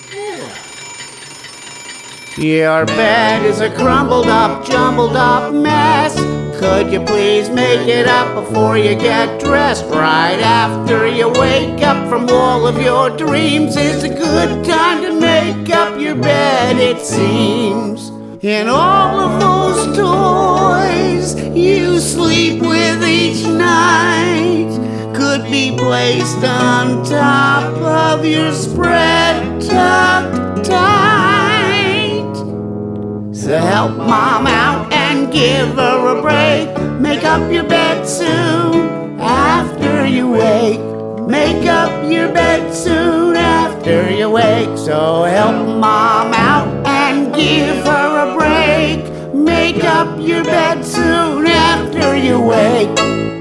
Your bed is a crumbled up, jumbled up mess. Could you please make it up before you get dressed? Right after you wake up from all of your dreams is a good time to make up your bed, it seems. And all of those toys you sleep with each night could be placed on top of your spread, tucked tight. So help mom out and give her a break. Make up your bed soon after you wake. Make up your bed soon after you wake. So help mom out and give her a break. Make up your bed soon after you wake.